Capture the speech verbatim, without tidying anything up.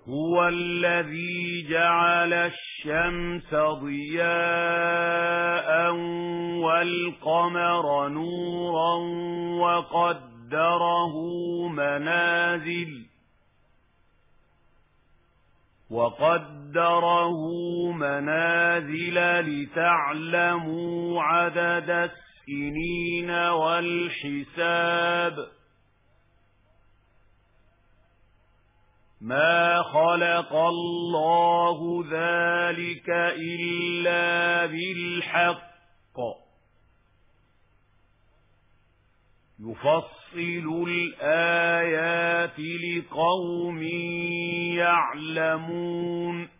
هو الذي جعل الشمس ضياء والقمر نورا وقدره منازل وقدره منازل لتعلموا عدد السنين والحساب ما خلق الله ذلك إلا بالحق يفصل الآيات لقوم يعلمون